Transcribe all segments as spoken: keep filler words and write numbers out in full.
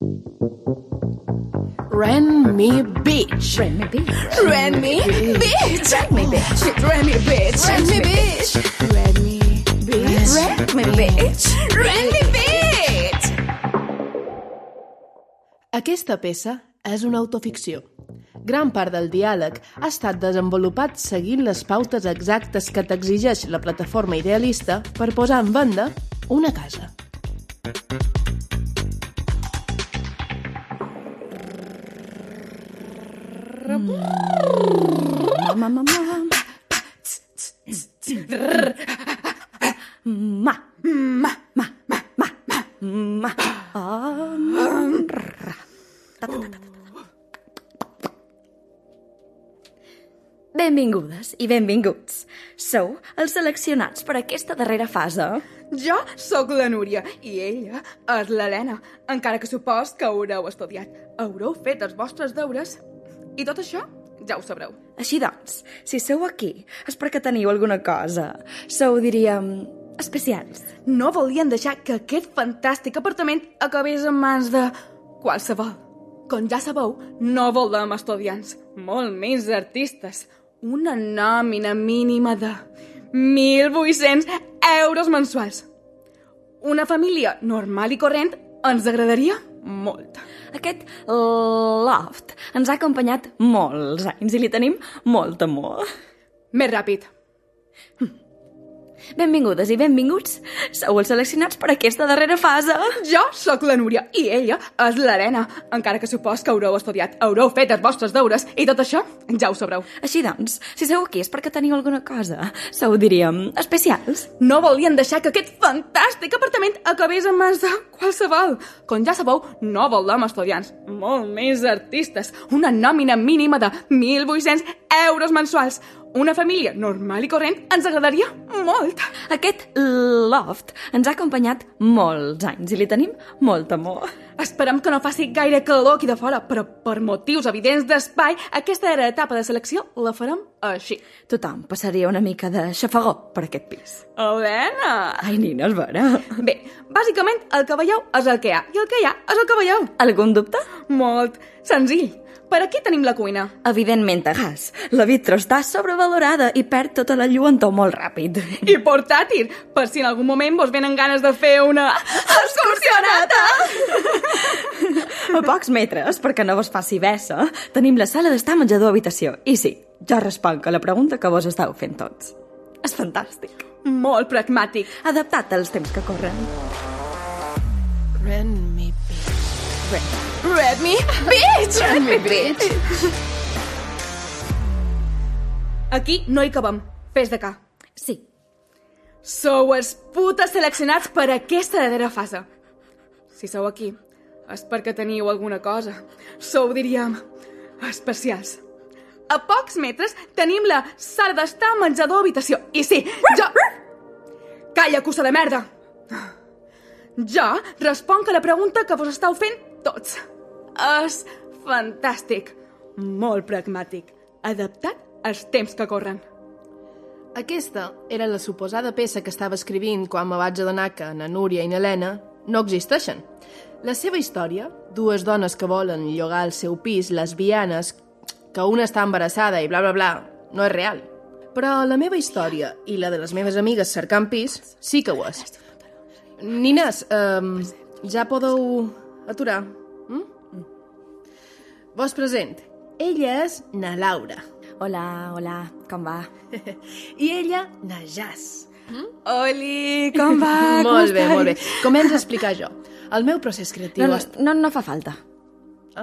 Rent me bitch. Rent me bitch. Rent me bitch. Rent me bitch. Rent me bitch. Rent me bitch. Rent me bitch. Rent me bitch. Rent me bitch. Aquesta peça és una autoficció. Gran part del diàleg ha estat desenvolupat seguint les pautes exactes que t'exigeix la plataforma idealista per posar en venda una casa. Ma, ma, ma. Ma, ma, ma, ma, ma, ma. Benvingudes i benvinguts. Sou els seleccionats per aquesta darrera fase. Jo sóc la Núria i ella és l'Helena, encara que supos que haureu estudiat. Haureu fet els vostres deures i tot això ja ho sabreu. Així doncs, si sou aquí és perquè teniu alguna cosa. Sou, diríem, especials. No volien deixar que aquest fantàstic apartament acabés en mans de qualsevol. Com ja sabeu, no volem estudiants, molt més artistes. Una nòmina mínima de mil vuit-cents euros mensuals. Una família normal i corrent ens agradaria molt. Aquest loft ens ha acompanyat molts anys i li tenim molt amor. Més ràpid. Benvingudes i benvinguts. Sou els seleccionats per aquesta darrera fase. Jo sóc la Núria i ella és l'Helena, encara que supos que haureu estudiat, haureu fet els vostres deures i tot això ja ho sabreu. Així doncs, si sou aquí és perquè teniu alguna cosa. Sou, diríem, especials. No volien deixar que aquest fantàstic apartament acabés en mans de qualsevol. Com ja sabeu, no volem estudiants, molt més artistes. Una nòmina mínima de mil vuit-cents euros mensuals. Una família normal i corrent ens agradaria molt. Aquest loft ens ha acompanyat molts anys i li tenim molt amor. Esperem que no faci gaire calor aquí de fora, però per motius evidents d'espai, aquesta era etapa de selecció la farem així. Tothom passaria una mica de xafagó per aquest pis. Helena! Ai, nina, és vera. Bé, bàsicament el que veieu és el que hi ha, i el que hi ha és el que veieu. Algun dubte? Molt senzill. Per aquí tenim la cuina. Evidentment a gas. La vitro està sobrevalorada i perd tota la lluentor molt ràpid. I portàtil, per si en algun moment vos venen ganes de fer una excursionata. A pocs metres, perquè no vos faci vessa, tenim la sala d'estar menjador-habitació. I sí, jo responc a la pregunta que vos estàu fent tots. És fantàstic. Molt pragmàtic. Adaptat als temps que corren. Rent me bitch. Rent. Rent me bitch! Rent me bitch. Aquí no hi cabem. Fes de cá. Sí. Sou els putes seleccionats per aquesta darrera fase. Si sou aquí, és perquè teniu alguna cosa. Sou, diríem, especials. A pocs metres tenim la sala d'estar, menjador, habitació. I sí, jo... Calla, cussa de merda! Jo responc a la pregunta que vos estàu fent tots. És fantàstic, molt pragmàtic, adaptat als temps que corren. Aquesta era la suposada peça que estava escrivint quan me vaig adonar que na Núria i na Helena no existeixen. La seva història, dues dones que volen llogar el seu pis, lesbianes, que una està embarassada i bla bla bla, no és real. Però la meva història i la de les meves amigues cercant pis sí que ho és. Nines, um, ja podeu aturar? Mm? Vos present. Ella és na Laura. Hola, hola, com va? I ella, na Jazz. Mm? Oli, com va? Molt bé, molt bé. Començo a explicar jo. El meu procés creatiu... No, no, no fa falta. Ah?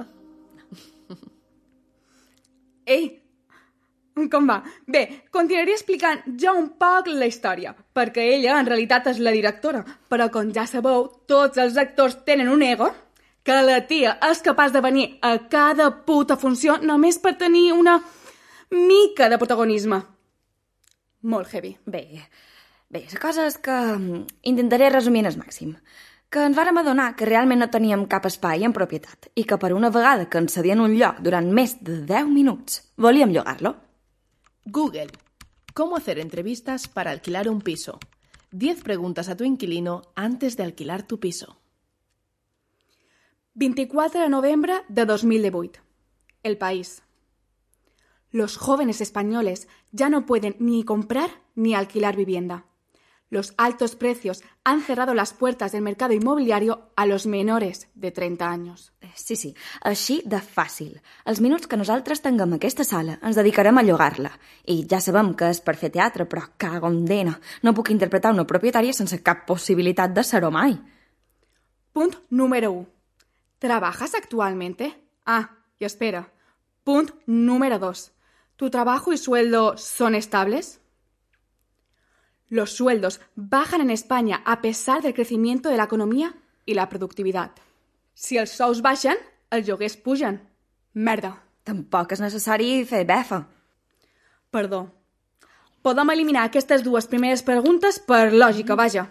Ei, com va? Bé, continuaré explicant jo un poc la història, perquè ella en realitat és la directora, però com ja sabeu, tots els actors tenen un ego, que la tia és capaç de venir a cada puta funció només per tenir una mica de protagonisme. Molt heavy. Bé, bé, la cosa és que intentaré resumir al màxim. Que ens vàrem adonar que realment no teníem cap espai en propietat i que per una vegada que ens cedien un lloc durant més de deu minuts, volíem llogar-lo. Google. ¿Cómo hacer entrevistas para alquilar un piso? diez preguntas a tu inquilino antes de alquilar tu piso. veinticuatro de noviembre de dos mil divuit. El País. Los jóvenes españoles ya no pueden ni comprar ni alquilar vivienda. Los altos precios han cerrado las puertas del mercado inmobiliario a los menores de trenta años. Sí, sí, així de fàcil. Els minuts que nosaltres tinguem aquesta sala ens dedicarem a llogar-la. I ja sabem que és per fer teatre, però cagondena. No puc interpretar una propietària sense cap possibilitat de ser-ho mai. Punt número uno. ¿Trabajas actualmente? Ah, y espera. Punt número dos. ¿Tu trabajo y sueldo son estables? Los sueldos bajan en España a pesar del crecimiento de la economía y la productividad. Si els sous baixen, els lloguers pugen. Merda. Tampoc és necessari fer befa. Perdó. Podem eliminar aquestes dues primeres preguntes per lògica, vaja.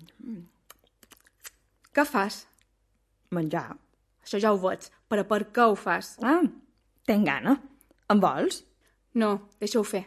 Què fas? Menjar. Això ja ho veig, però per què ho fas? Ah, tenc gana. En vols? No, deixa-ho fer.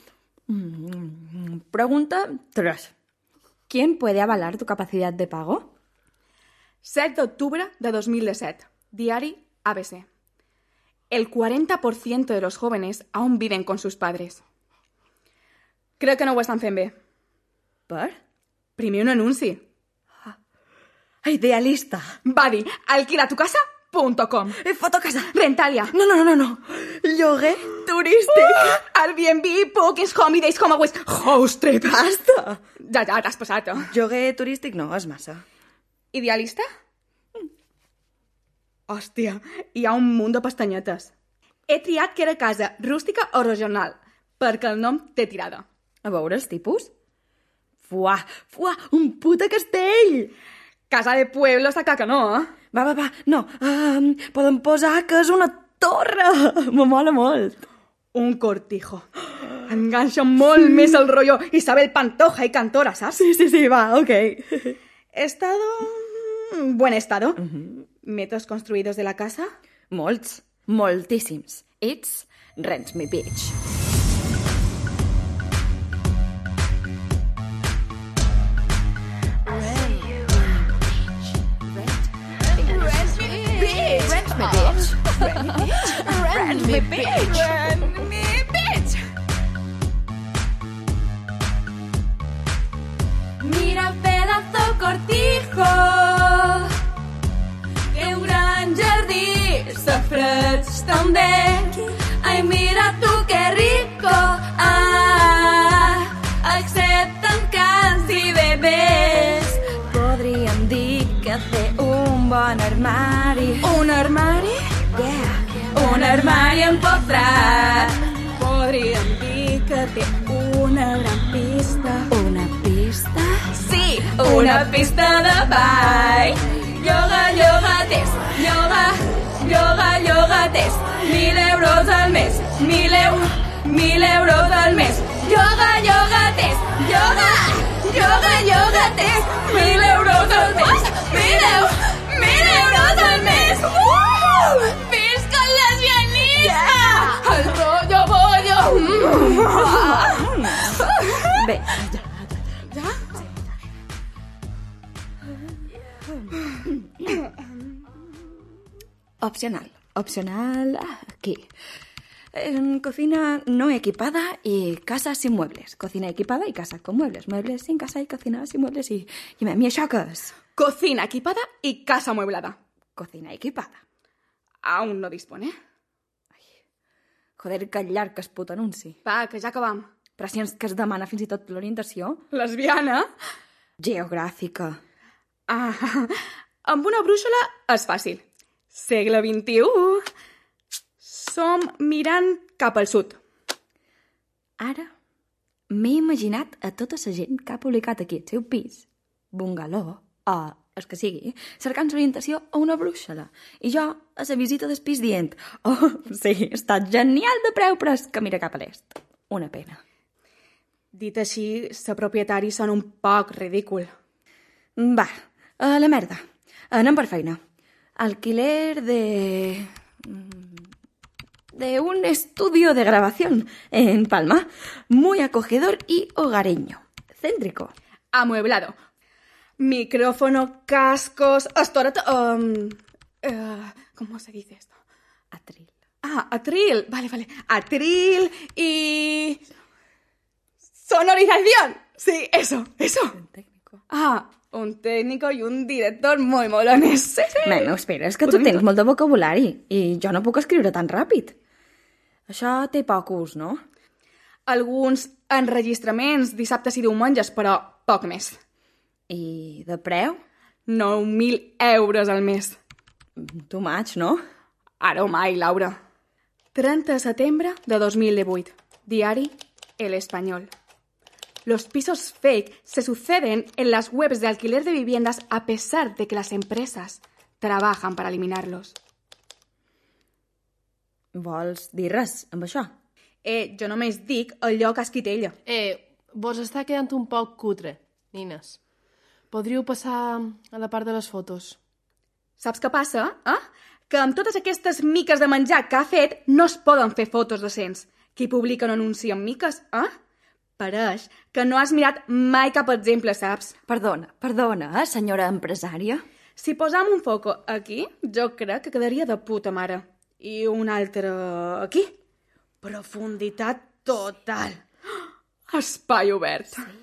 Mm, pregunta tres. ¿Quién puede avalar tu capacidad de pago? set de octubre de dos mil disset. Diari A B C. El cuarenta por ciento de los jóvenes aún viven con sus padres. Crec que no ho estan fent bé. Per? Primer un anunci. Idealista. Va dir alquila tu casa punto com. Eh, fotocasa. Rentalia. No, no, no, no, no. Lloguer turístic. Uh, Airbnb, Poques, Holidays, Homeaways, House Trip. Basta. Ja, ja, t'has passat. Eh? Lloguer turístic no, és massa. Idealista? Mm. Hòstia, hi ha un munt de pestanyetes. He triat que era casa rústica o regional, perquè el nom té tirada. A veure els tipus? Fuà, fuà, un puta castell! Casa de pueblo està clar que no, eh? Va, va, va, no, um, podem posar que és una torre. Me mola molt. Un cortijo. Enganxa molt més el rotllo Isabel Pantoja i Cantora, saps? Sí, sí, sí, va, ok. Estado... Buen estado. Uh-huh. Metros construïdos de la casa? Molts, moltíssims. It's Rent Me Bitch. Rent me, bitch. Rent me, bitch. Rent me, bitch. Mira pedazo cortijo, que un gran jardí s'afreig també. Ai, mira tu que rico, ah, accepten cans i bebès. Podríem dir que té un bon armari. Un armari? Yeah, un armari empotrat. Podríem dir que té una gran pista. Una pista? Sí, Una pista de ball. Yoga, yoga test. Yoga, yoga, yoga test. Mil euros al mes. Mil euros, mil euros al mes. Yoga, yoga test. Yoga, yoga, yoga test. Mil euros al mes. Mil euros, mil euros al mes. Uh! Visca el lesbianisme! yeah. El rollo bollo. Bé, Ja? opcional. Opcional aquí. En cocina no equipada y casa sin muebles. Cocina equipada y casa con muebles. Muebles sin casa y cocina sin muebles i... I a mi això què és? Cocina equipada y casa amueblada. Cocina equipada. Aún no dispone. Joder, que llarg que es puto anunci. Va, que ja acabam. Però si ens que es demana fins i tot l'orientació. Lesbiana? Geogràfica. Ah, amb una brúixola és fàcil. Segle vint-i-u. Som mirant cap al sud. Ara m'he imaginat a tota la gent que ha publicat aquí el seu pis, bungaló, o el que sigui, cercant orientació a una brúixola. I jo, a la visita del pis dient, oh, sí, està genial de preu, però és que mira cap a l'est. Una pena. Dit així, sa propietari sona un poc ridícul. Va, a la merda. Anem per feina. Alquiler de... de un estudio de grabación en Palma, muy acogedor y hogareño, céntrico. Amueblado. Micrófono, cascos, estora... Um, uh, ¿Cómo se dice esto? Atril. Ah, atril. Vale, vale. Atril y... sonorización. Sí, eso, eso. Un técnico. Ah, un técnico i un director molt molones. Sí, sí. Bueno, espera, és que tu tens molt de vocabulari i jo no puc escriure tan ràpid. Això té poc ús, no? Alguns enregistraments dissabtes i diumenges, però poc més. I de preu? nou mil euros al mes. Too much, no? Ara o mai, Laura. trenta de setembre de dos mil divuit. Diari El Español. Los pisos fake se suceden en las webs de alquiler de viviendas a pesar de que las empresas trabajan para eliminarlos. Vols dir res amb això? Eh, jo només dic allò que ha escrit ella. Eh, vos està quedant un poc cutre, nines. Podríeu passar a la part de les fotos. Saps què passa, eh? Que amb totes aquestes miques de menjar que ha fet no es poden fer fotos decents. Qui publica un anunci amb miques, eh? Pareix que no has mirat mai cap exemple, saps? Perdona, perdona, eh, senyora empresària? Si posam un foco aquí, jo crec que quedaria de puta mare. I un altre aquí. Profunditat total. Espai obert. Sí.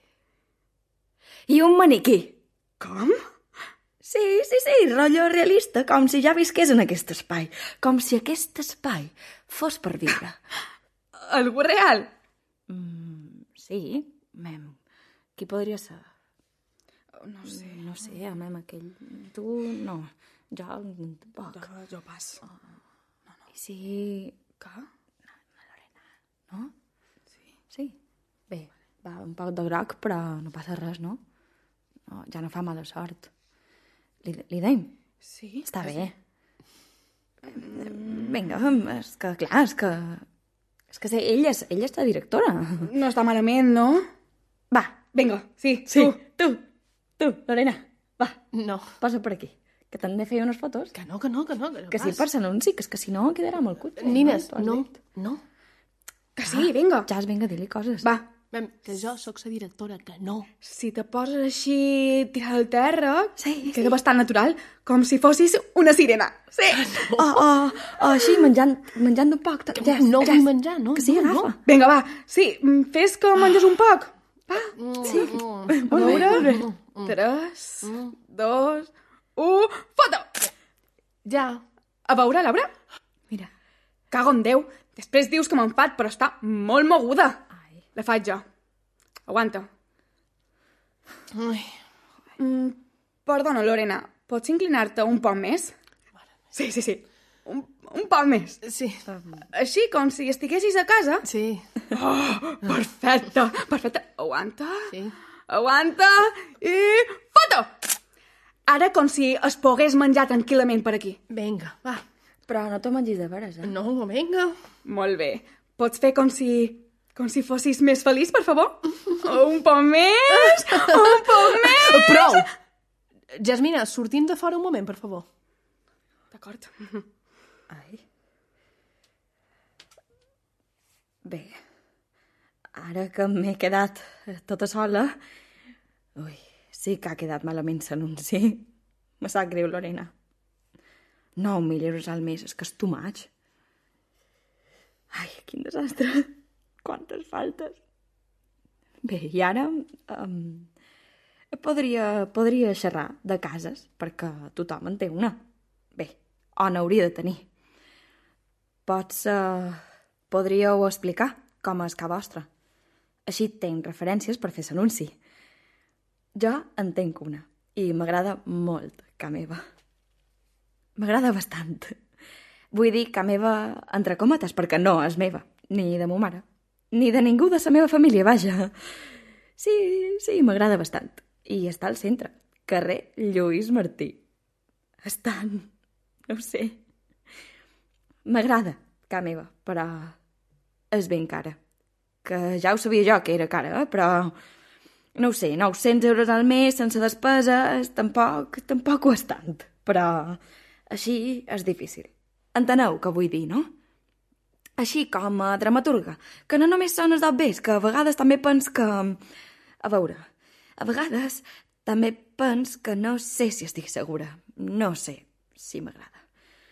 I un maniquí. Com? Sí, sí, sí, rotllo realista, com si ja visqués en aquest espai. Com si aquest espai fos per viure. Algú real? Mm, sí, mem. Qui podria ser? No sé. No sé, a mem aquell... Tu, no. Jo, tampoc. Jo, jo pas. Oh. No, no. I si... Què? La Lorena, no? Sí. Sí. Bé, va un poc de groc, però no passa res, no? No, ja no fa mala sort. Li, li deim? Sí? Està bé. Vinga, és que, clar, és que... És que sé, ella és, ella és la directora. No està malament, no? Va. Vinga, sí, Sí, tu. tu, tu, Lorena, va, No. posa per aquí. Que t'han de fer unes fotos. Que no, que no, que no. Que, no Que sí, per l'anunci, que és que si no quedarà molt cutre. Nines, T'ho has no, dit. no. Que sí, vinga. Ja, vinga, dir-li coses. Va, Mem, que jo sóc la directora, que no. si te poses així tirada al terra, Sí, queda sí. bastant natural, com si fossis una sirena. Sí. Oh, oh, oh, així, menjant, menjant un poc. tot. Ja, No ja. vull menjar, no, Que sí, no, agafa. Vinga, va, sí, mm, fes que menges un poc. Va, Sí. a veure. Tres, dos, un, foto! Ja. A veure, Laura? Mira. Cago en Déu. Després dius que m'enfat, però està molt moguda. Ai. La faig jo. Aguanta. Ai. Mm, perdona, Lorena, pots inclinar-te un poc més? Sí, sí, sí. Un, un poc més. Sí, Així, com si estiguessis a casa. sí, Oh, perfecte, perfecte. Aguanta, sí. aguanta i foto! Ara com si es pogués menjar tranquil·lament per aquí. Vinga, va. Però no t'ho mengis de veres, eh? No, vinga. Molt bé. Pots fer com si... com si fossis més feliç, per favor? Un poc més, un poc més. Prou! Jasmina, sortim de fora un moment, per favor. D'acord. Ai. Bé, ara que m'he quedat tota sola... Ui, sí que ha quedat malament l'anunci. Me sap greu, Lorena. Nou mil euros al mes, és que és too much. Ai, quin desastre. Quantes faltes. Bé, i ara... Um, podria, podria xerrar de cases, perquè tothom en té una. Bé, o n'hauria de tenir. Pots... Uh, podríeu explicar com és ca vostra. Així tenc referències per fer l'anunci. Jo en tenc una, i m'agrada molt ca meva. M'agrada bastant. Vull dir ca meva entre cometes, perquè no és meva, ni de ma mare, ni de ningú de la meva família, vaja. Sí, sí, m'agrada bastant. I està al centre, carrer Lluís Martí. Estan... no ho sé... M'agrada, ca meva, però és ben cara. Que ja ho sabia jo que era cara, eh? Però no ho sé, nou-cents euros al mes sense despeses, tampoc, tampoc ho és tant. Però així és difícil. Enteneu què vull dir, no? Així com a dramaturga, que no només són els dobbers, que a vegades també pens que... A veure, a vegades també pens que no sé si estic segura. No sé si m'agrada.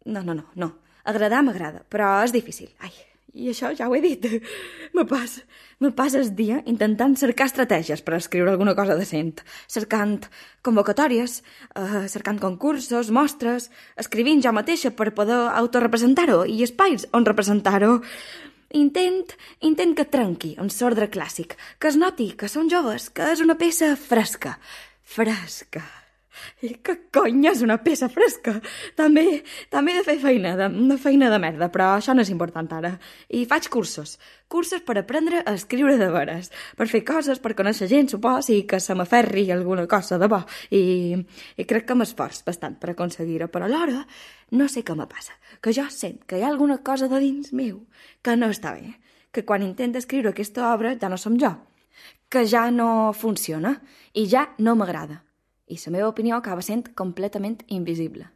No, no, no, no. Agradar m'agrada, però és difícil. Ai, i això ja ho he dit. Me passa, me passa el dia intentant cercar estratègies per escriure alguna cosa decent. Cercant convocatòries, eh, cercant concursos, mostres, escrivint jo mateixa per poder autorepresentar-ho i espais on representar-ho. Intent, intent que trenqui amb l'ordre clàssic, que es noti que són joves, que és una peça fresca. Fresca. I que cony és una peça fresca? També, també he de fer feina, de, una feina de merda, però això no és important ara. I faig cursos. Cursos per aprendre a escriure de veres, per fer coses, per conèixer gent, supos, i que se m'aferri alguna cosa de bo. I, i crec que m'esforç bastant per aconseguir-ho, però alhora no sé què me passa, que jo sent que hi ha alguna cosa de dins meu que no està bé, que quan intento escriure aquesta obra ja no som jo, que ja no funciona i ja no m'agrada. I la meva opinió acaba sent completament invisible.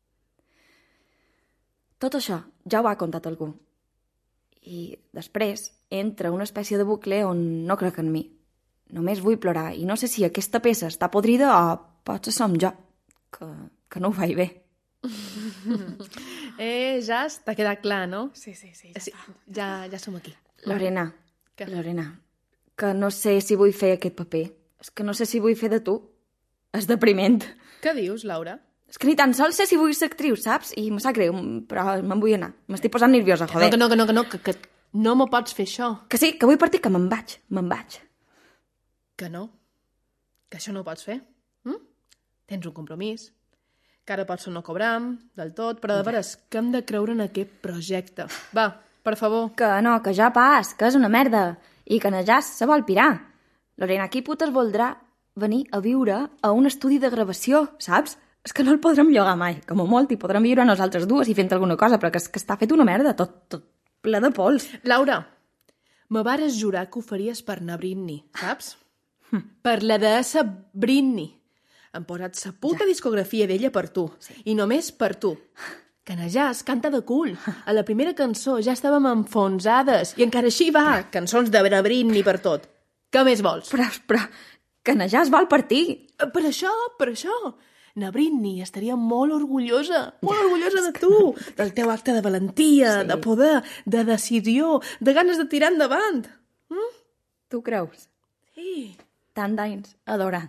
Tot això ja ho ha contat algú. I després entra una espècie de bucle on no crec en mi. Només vull plorar i no sé si aquesta peça està podrida o potser som jo, que, que no ho faig bé. Eh, Jas, t'ha quedat clar, no? Sí, sí, sí, ja sí, està. ja, ja som aquí. Lorena, Què? Lorena, que no sé si vull fer aquest paper. És que no sé si vull fer de tu. És depriment. Què dius, Laura? És que ni tan sols sé si vull ser actriu, saps? I me sap greu, però me'n vull anar. M'estic posant nerviosa, joder. Que no, que no, que no, que, que no m'ho pots fer això. Que sí, que vull partir, que me'n vaig, me'n vaig. Que no. Que això no ho pots fer. Mm? Tens un compromís. Que ara potser no cobram del tot, però de veres que hem de creure en aquest projecte. Va, per favor. Que no, que ja pas, que és una merda. I que en Jas se vol pirar. Lorena, qui putes voldrà venir a viure a un estudi de gravació, saps? És que no el podrem llogar mai. Com a molt hi podrem viure nosaltres dues i fent alguna cosa, però que, és que està fet una merda, tot, tot ple de pols. Laura, me vares jurar que ho faries per na Britney, saps? Per la deessa Britney. Hem posat sa puta ja. discografia d'ella per tu. Sí. I només per tu. Que na Jas canta de cul. A la primera cançó ja estàvem enfonsades. I encara així va. Cançons de la Britney per tot. Què més vols? Però, però, que na Jas vol partir. Per això, per això. Na Britney estaria molt orgullosa, molt ja, orgullosa de tu, que... del teu acte de valentia, sí. de poder, de decisió, de ganes de tirar endavant. Mm? Tu creus? Sí. Tant d'anys adorant,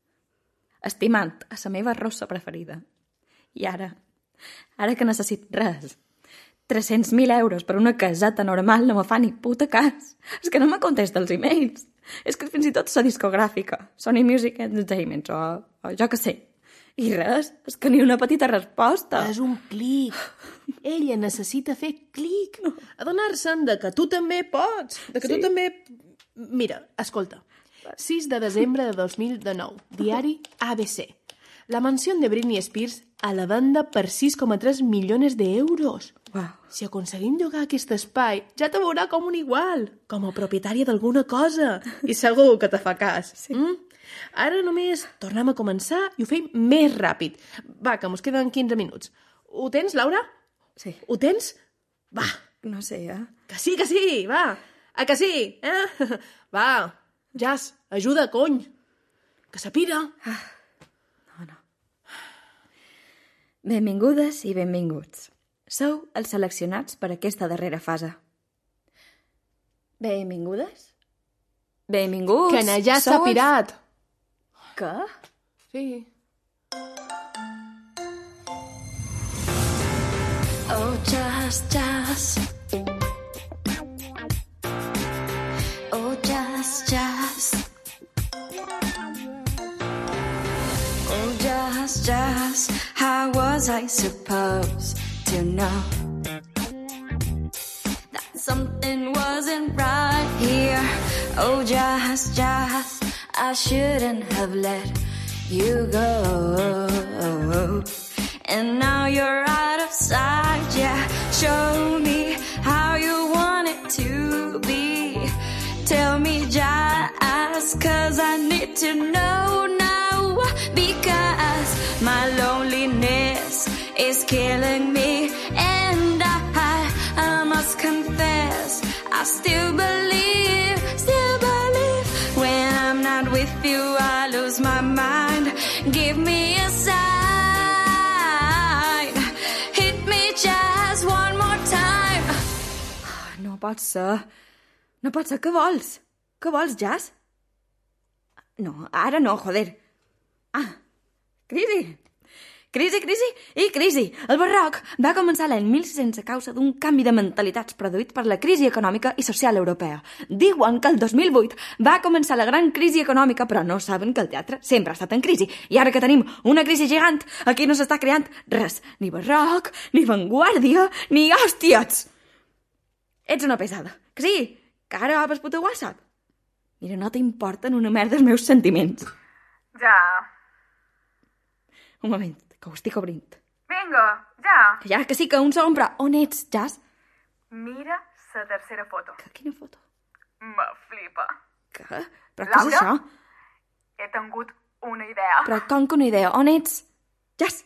estimant a la meva rossa preferida. I ara, ara que necessit res, tres-cents mil euros per una caseta normal no me fa ni puta cas. És que no me contesta els e-mails. És que fins i tot la discogràfica, Sony Music Entertainment, o, o jo que sé. I res, és que ni una petita resposta. És un clic. Ella necessita fer clic. Adonar-se'n de que tu també pots, de que sí. tu també... Mira, escolta. sis de desembre de dos mil dinou, diari A B C. La mansión de Britney Spears a la venda per sis coma tres milions d'euros. Wow. Si aconseguim llogar aquest espai, ja te veurà com un igual, com a propietària d'alguna cosa. I segur que te fa cas. Sí. Mm? Ara només tornem a començar i ho fem més ràpid. Va, que mos queden quinze minuts. Ho tens, Laura? Sí. Ho tens? Va. No sé, eh? Que sí, que sí, va. A que sí, eh? Va, Jas, ajuda, cony. Que s'apira. Ah. No, no. Benvingudes i benvinguts. Sou els seleccionats per aquesta darrera fase. Benvingudes? Benvinguts. Que na ja s'ha pirat. Els... Què? Sí. Oh, Jas, Jas. Oh, Jas, Jas. Oh, Jas, Jas. How was I supposed to know that something wasn't right here? Oh, Jas, Jas, I shouldn't have let you go. And now you're out of sight, yeah. Show me how you want it to be. Tell me, Jas, 'cause I need to know now. Because my loneliness is killing me, and I, I must confess, I still believe, still believe. When I'm not with you, I lose my mind. Give me a sign, hit me, pot ser. No pot ser. Què vols? Què vols, Jazz? No, ara no, joder. Ah, crisi. Crisi, crisi i crisi. El barroc va començar l'any mil sis-cents a causa d'un canvi de mentalitats produït per la crisi econòmica i social europea. Diuen que el dos mil vuit va començar la gran crisi econòmica, però no saben que el teatre sempre ha estat en crisi. I ara que tenim una crisi gegant, aquí no s'està creant res. Ni barroc, ni vanguardia, ni hòsties. Ets una pesada. Que sí? Que ara obres puta WhatsApp? Mira, no t'importen una merda els meus sentiments. Ja. Un moment, que ho estic obrint. Vinga, ja. Que ja, que sí, que un segon, però on ets, Jazz? Mira la tercera foto. Que, quina foto? Me flipa. Què? Però què és això? He tingut una idea. Però com que una idea? On ets? Jazz!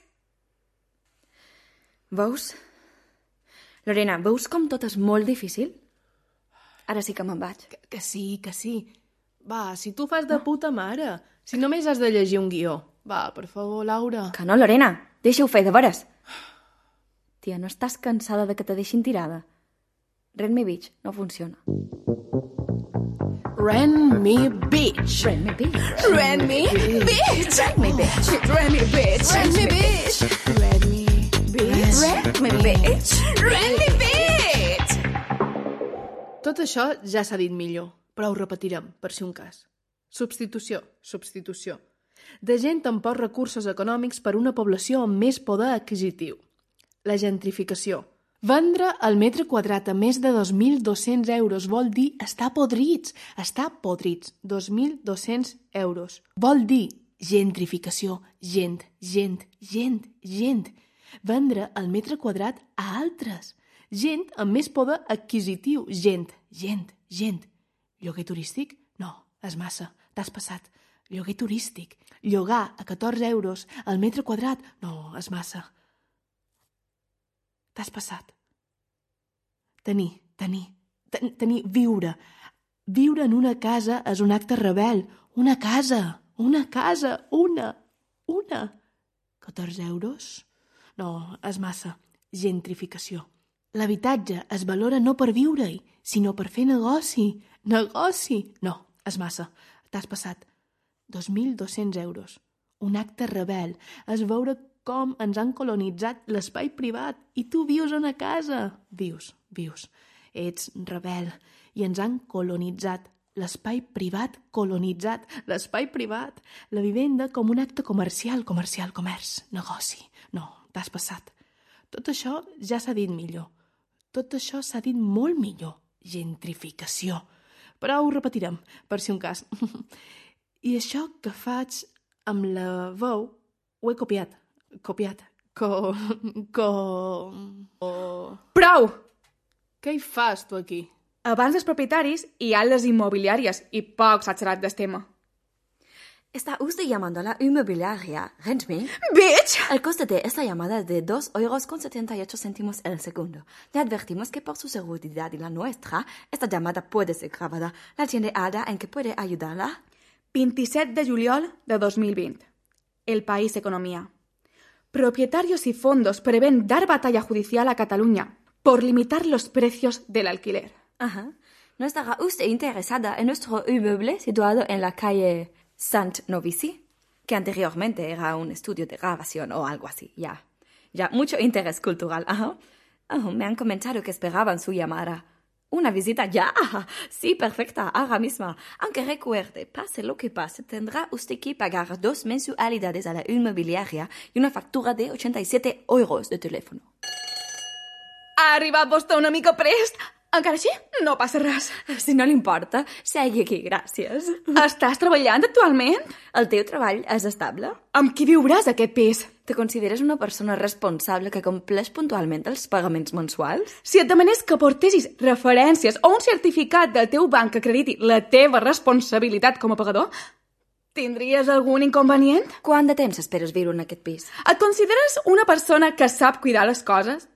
Veus? Lorena, veus com tot és molt difícil? Ara sí que me'n vaig. Que, que sí, que sí. Va, si tu fas de puta mare. Si només has de llegir un guió. Va, per favor, Laura. Que no, Lorena. Deixa-ho fer, de veres. Tia, no estàs cansada de que te deixin tirada? Rent Me Beach no funciona. Rent Me Beach. Rent Me Beach. Rent Me Beach. Rent Me Beach. Rent Me Beach. Rent Me Beach. Rent Me Beach. Rent Me Beach. Rent Me Beach. Tot això ja s'ha dit millor, però ho repetirem, per si un cas. Substitució, substitució. De gent amb pocs recursos econòmics per una població amb més poder adquisitiu. La gentrificació. Vendre el metre quadrat a més de dos mil dos-cents euros vol dir estar podrits, estar podrits. dos mil dos-cents euros. Vol dir gentrificació, gent, gent, gent, gent. Vendre el metre quadrat a altres. Gent amb més poder adquisitiu. Gent, gent, gent. Lloguer turístic? No, és massa. T'has passat. Lloguer turístic. Llogar a catorze euros al metre quadrat? No, és massa. T'has passat. Tenir, tenir, ten, tenir, viure. Viure en una casa és un acte rebel. Una casa, una casa, una, una. catorze euros? No, és massa. Gentrificació. L'habitatge es valora no per viure-hi, sinó per fer negoci. Negoci! No, és massa. T'has passat. dos mil dos-cents euros. Un acte rebel. És veure com ens han colonitzat l'espai privat i tu vius a una casa. Vius, vius. Ets rebel i ens han colonitzat. L'espai privat colonitzat. L'espai privat. La vivenda com un acte comercial, comercial, comerç, negoci. No, t'has passat. Tot això ja s'ha dit millor. Tot això s'ha dit molt millor. Gentrificació. Però ho repetirem, per si un cas. I això que faig amb la veu ho he copiat. Copiat. Co... Co... co... Prou! Què hi fas, tu, aquí? Abans dels propietaris hi ha les immobiliàries i poc s'ha xerrat del tema. ¿Está usted llamando a la inmobiliaria Rent Me? Bitch! El coste de esta llamada es de dos euros con setenta y ocho céntimos el segundo. Le advertimos que por su seguridad y la nuestra, esta llamada puede ser grabada. ¿La tiene Ada en que puede ayudarla? veintisiete de juliol de dos mil veinte. El País Economía. Propietarios y fondos prevén dar batalla judicial a Cataluña por limitar los precios del alquiler. Ajá. ¿No estará usted interesada en nuestro inmueble situado en la calle Sant Novici? Que anteriormente era un estudio de grabación o algo así. Ya, ya, mucho interés cultural. Ajá. Oh, me han comentado que esperaban su llamada. ¿Una visita ya? Sí, perfecta, ahora misma. Aunque recuerde, pase lo que pase, tendrá usted que pagar dos mensualidades a la inmobiliaria y una factura de ochenta y siete euros de teléfono. Ha arribat vostè una mica prest. Encara així, no passa res. Si no li importa, segui aquí, gràcies. Estàs treballant actualment? El teu treball és estable? Amb qui viuràs aquest pis? Te consideres una persona responsable que compleix puntualment els pagaments mensuals? Si et demanés que portessis referències o un certificat del teu banc que acrediti la teva responsabilitat com a pagador, tindries algun inconvenient? Quant de temps esperes viure en aquest pis? Et consideres una persona que sap cuidar les coses?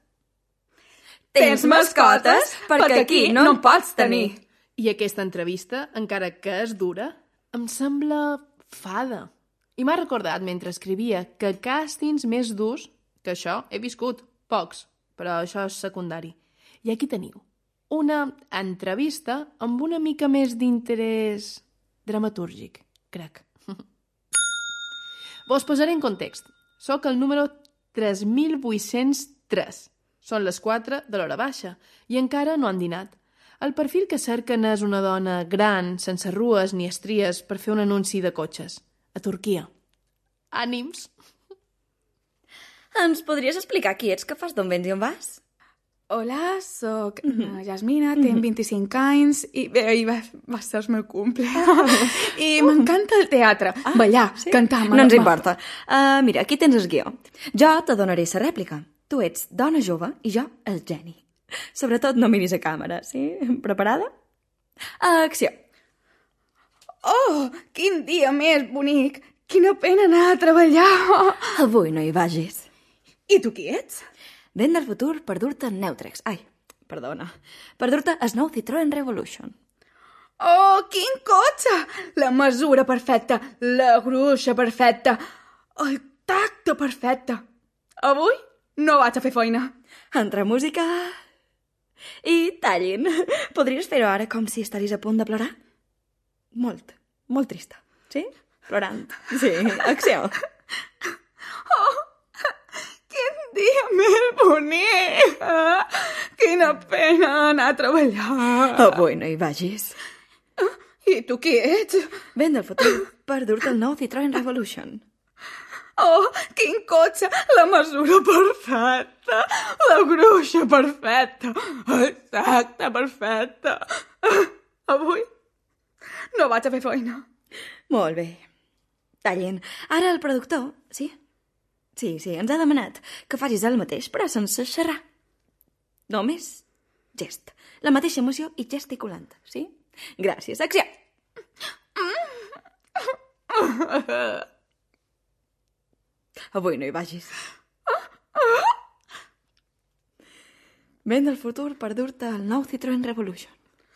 Tens mascotes? Perquè aquí no en pots tenir. I aquesta entrevista, encara que és dura, em sembla fada. I m'ha recordat, mentre escrivia, que càstings més durs que això he viscut, pocs, però això és secundari. I aquí teniu una entrevista amb una mica més d'interès dramatúrgic, crec. Vos posaré en context. Soc el número tres mil vuit-cents tres. Són les quatre de l'hora baixa i encara no han dinat. El perfil que cerquen és una dona gran, sense rues ni estries, per fer un anunci de cotxes. A Turquia. Ànims! Ens podries explicar qui ets, què fas, d'on vens i on vas? Hola, soc mm-hmm. Jasmina, tinc mm-hmm. vint-i-cinc anys i bé, ahir va, va ser el meu cumple. I m'encanta el teatre, ah, ballar, sí? cantar. No ens importa. Uh, mira, aquí tens el guió. Jo te donaré la rèplica. Tu ets dona jove i jo el geni. Sobretot no miris a càmera, sí? Preparada? Acció. Oh, quin dia més bonic! Quina pena anar a treballar! Avui no hi vagis. I tu qui ets? Vent del futur per dur-te en Neutrex. Ai, perdona. Per dur-te el nou Citroën Revolution. Oh, quin cotxe! La mesura perfecta, la gruixa perfecta, el tacte perfecte. Avui no vaig a fer feina. Entra música i tallin. Podries fer-ho ara com si estaris a punt de plorar? Molt, molt trista. Sí? Plorant. Sí, acció. Oh, quin dia més bonic! Quina pena anar a treballar. Avui no hi vagis. I tu qui ets? Vent del futur per dur-te el nou Citroën Revolution. Oh, quin cotxe! La mesura perfecta, la gruixa perfecta, el tacte perfecte. Avui no vaig a fer feina. Molt bé. Tallin. Ara el productor, sí? Sí, sí, ens ha demanat que facis el mateix, però sense xerrar. Només gest. La mateixa emoció i gesticulant, sí? Gràcies. Acció! Avui no hi vagis. Vent del futur per dur-te el nou Citroën Revolution.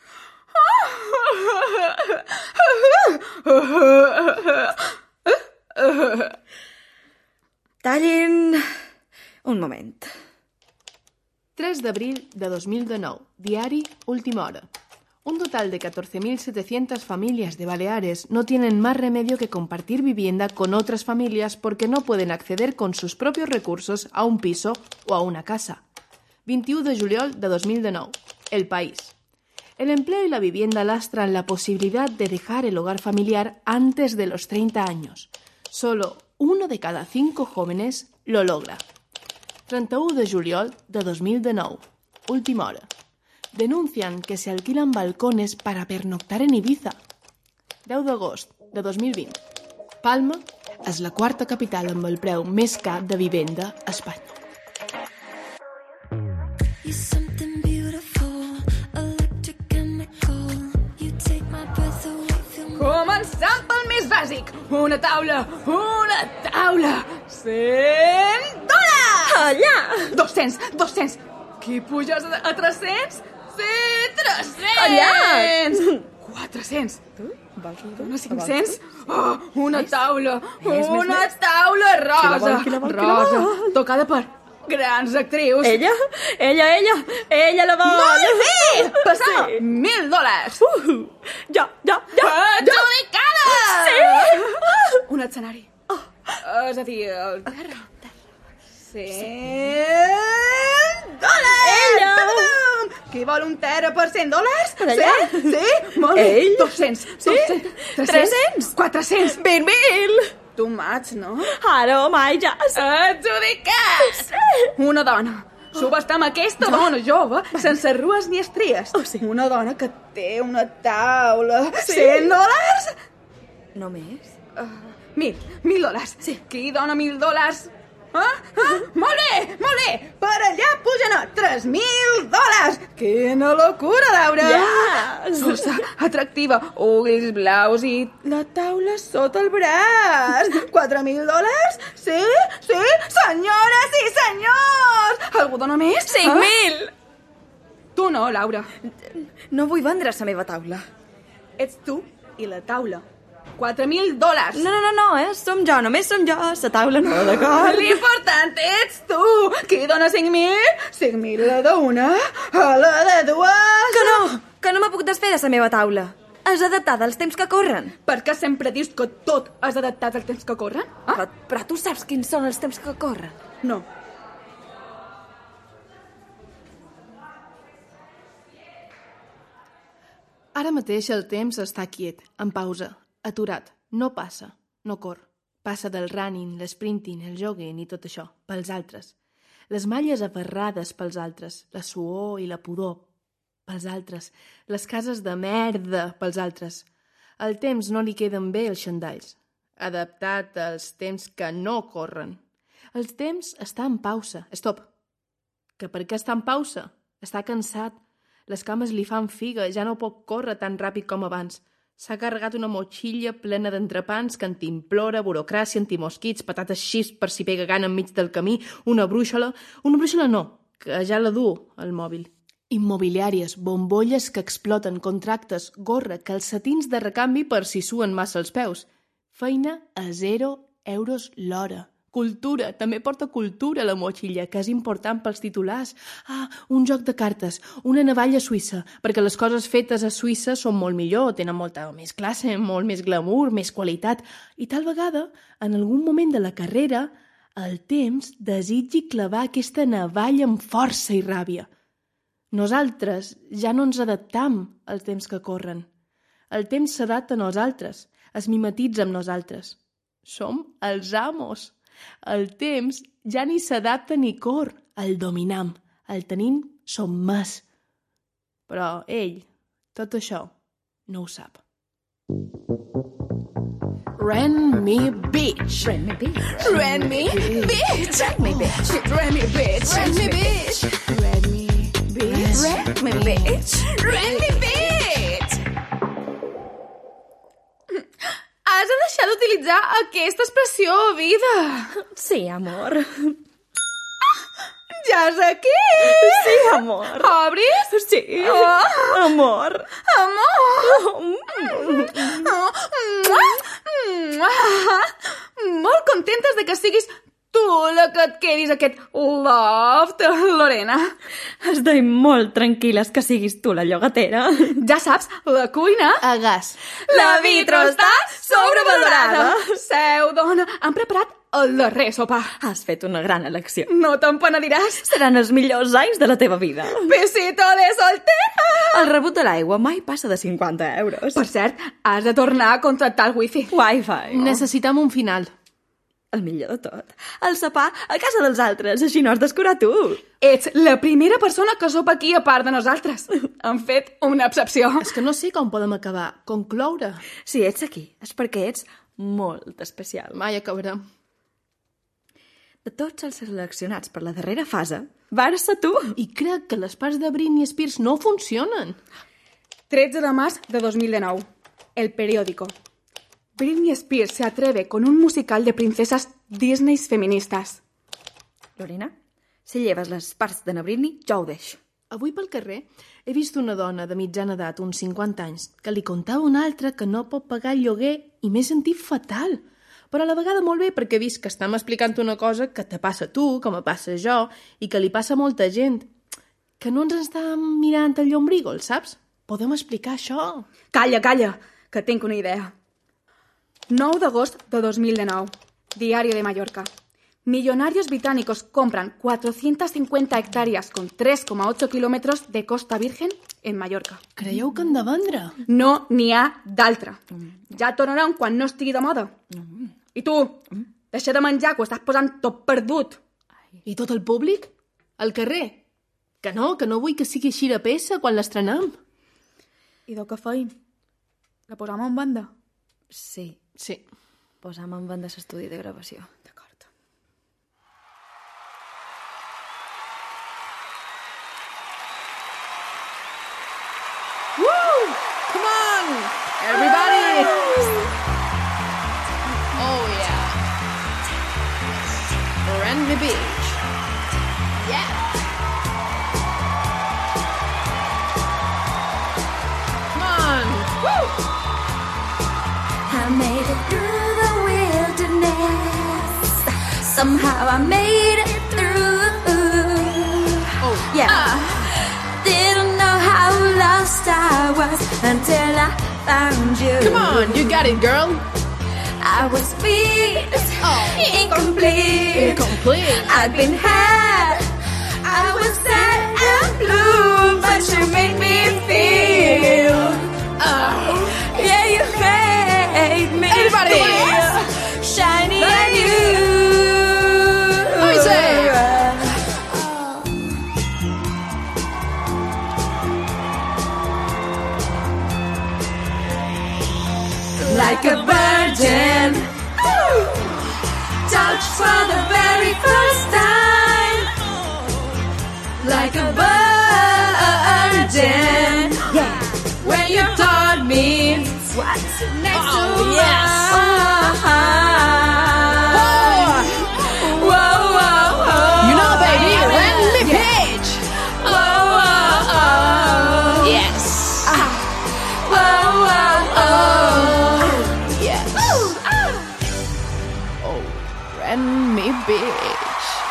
Tallin... Un moment. tres d'abril de dos mil dinou. Diari Última Hora. Un total de catorce mil setecientas familias de Baleares no tienen más remedio que compartir vivienda con otras familias porque no pueden acceder con sus propios recursos a un piso o a una casa. veintiuno de juliol de dos mil dinou. El País. El empleo y la vivienda lastran la posibilidad de dejar el hogar familiar antes de los treinta años. Solo uno de cada cinco jóvenes lo logra. trenta-u de juliol de dos mil dinou. Última Hora. Denuncian que se alquilan balcones para pernoctar en Ibiza. deu d'agost de dos mil vint. Palma és la quarta capital amb el preu més car de vivenda a Espanya. Començant pel més bàsic. Una taula, una taula. cent dòlars! Allà! dos-cents, dos-cents. Qui puges a tres-cents? Sí, tres-cents! Allà! quatre-cents. Tu? Vols un Una cinc-cents? Oh, una taula, una taula rosa. Rosa, tocada per grans actrius. Ella? Ella, ella! Ella la vol! Molt bé! Passar mil dòlars. Uh, ja, ja, ja! Adjudicada! Sí! Un escenari. Oh. És a dir, el terra. Cent dòlars! Ella! Qui vol un terra per cent dòlars? Allà? Sí? Sí? Molt bé. Ell? Dos-cents. Sí? Tres-cents? Quatre-cents. Vint mil! Too much, no? Ara o mai ja. Adjudicat! Sí! Una dona. Subestam aquesta dona jove, sense rues ni estries. Oh, sí. Una dona que té una taula. Sí. Cent dòlars? Només? Uh, mil. Mil dòlars. Sí. Qui dona mil dòlars? Ah? Ah? Molt bé, molt bé. Per allà pugen a tres mil dòlars. Quina locura, Laura. Yes. Rosa, atractiva, ulls blaus i la taula sota el braç. Quatre mil dòlars? Sí, sí, senyores i senyors. Algú dona més? Cinc mil! Tu no, Laura. No vull vendre la meva taula. Ets tu i la taula. Quatre mil dòlars. No, no, no, no, eh? Som jo, només som jo. La taula no, d'acord? L'important ets tu. Qui dona cinc mil? Cinc mil la d'una, a la de dues, No, que no m'ha puc desfer de la meva taula. És adaptada als temps que corren. Per què sempre dius que tot és adaptat als temps que corren? Ah? Però, però tu saps quins són els temps que corren? No. Ara mateix el temps està quiet, en pausa, aturat. No passa, no cor. Passa del running, l'sprinting, el jogging i tot això, pels altres. Les malles aferrades pels altres, la suor i la pudor pels altres, les cases de merda pels altres. Al temps no li queden bé els xandalls, adaptat als temps que no corren. El temps està en pausa. Stop. Que per què està en pausa? Està cansat. Les cames li fan figa, ja no pot córrer tan ràpid com abans. S'ha carregat una motxilla plena d'entrepans, cantimplora, burocràcia, antimosquits, patates xips per si pega gana enmig del camí, una brúixola... Una brúixola no, que ja la du al mòbil. Immobiliàries, bombolles que exploten, contractes, gorra, calcetins de recanvi per si suen massa els peus. Feina a zero euros l'hora. Cultura, també porta cultura la motxilla, que és important pels titulars. Ah, un joc de cartes, una navalla suïssa, perquè les coses fetes a Suïssa són molt millor, tenen molta més classe, molt més glamour, més qualitat. I tal vegada, en algun moment de la carrera, el temps desitgi clavar aquesta navalla amb força i ràbia. Nosaltres ja no ens adaptam als temps que corren. El temps s'adapta a nosaltres, es mimetitza amb nosaltres. Som els amos. El temps ja ni s'adapta ni cor, el dominam, el tenim som més. Però ell, tot això, no ho sap. Rent me bitch. Rent me bitch. Rent me bitch. Rent me bitch. Rent me bitch. Rent me bitch. Rent me bitch. Rent me bitch. Rent me bitch. Has de deixar d'utilitzar aquesta expressió, vida. Sí, amor. Ja és aquí. Sí, amor. Obris? Sí. Oh. Amor. Amor. Molt contentes de que siguis tu la que et quedis aquest loft, Lorena. Estem molt tranquil·les que siguis tu la llogatera. Ja saps, la cuina... A gas. La vitro està sobrevalorada. Seu, dona, han preparat el darrer sopar. Has fet una gran elecció. No te'n penediràs. Seran els millors anys de la teva vida. Besito de soltera. El rebut de l'aigua mai passa de cinquanta euros. Per cert, has de tornar a contractar el wifi. Wi-Fi. Necessitem un final. El millor de tot. El sopar a casa dels altres, així no has d'escurar tu. Ets la primera persona que sopa aquí a part de nosaltres. Han fet una excepció. És que no sé com podem acabar, concloure. Si ets aquí, és perquè ets molt especial. Mai acabarem. De tots els seleccionats per la darrera fase, vas ser tu. I crec que les parts de Britney Spears no funcionen. tretze de març de dos mil dinou. El periódico. Britney Spears se atreve con un musical de princesas Disney feministas. Lorena, si lleves les parts de na Britney, jo ho deixo. Avui pel carrer he vist una dona de mitjana edat, uns cinquanta anys, que li contava una altra que no pot pagar el lloguer i m'he sentit fatal. Però a la vegada molt bé perquè he vist que estem explicant una cosa que te passa a tu, que me passa a jo, i que li passa a molta gent. Que no ens estem mirant el llombrígol, saps? Podem explicar això. Calla, calla, que tinc una idea. nou d'agost de dos mil dinou. Diario de Mallorca. Millonarios británicos compran cuatrocientas cincuenta hectáreas con tres coma ocho kilómetros de costa virgen en Mallorca. Creieu que han de vendre? No n'hi ha d'altra. Ja tornaran quan no estigui de moda. I tu, deixa de menjar, que ho estàs posant tot perdut. I tot el públic? Al carrer? Que no, que no vull que sigui així de peça quan l'estrenem. I de què feim? La posam en banda? Sí, Sí. posam en banda l'estudi de gravació. D'acord. Woo! Come on! Everybody! Oh, yeah. Rent me bitch. Yeah. Come on! Woo! I made it through the wilderness. Somehow I made it through. Oh, Yeah. Didn't know how lost lost I was until I found you. Come on, you got it, girl. I was feet incomplete. Incomplete. I'd been had. I was sad and blue, but you made me feel. Oh, yeah, you made me Everybody. feel shiny and new. Let me say. Like a virgin, touched for the very first time. Like a virgin, yeah. When you taught me what's next Oh, to yes. whoa, whoa, whoa. You know, baby, Randy Page. Whoa, whoa, whoa. Yes. Whoa, whoa, whoa. Yes. Oh, Remy Bitch.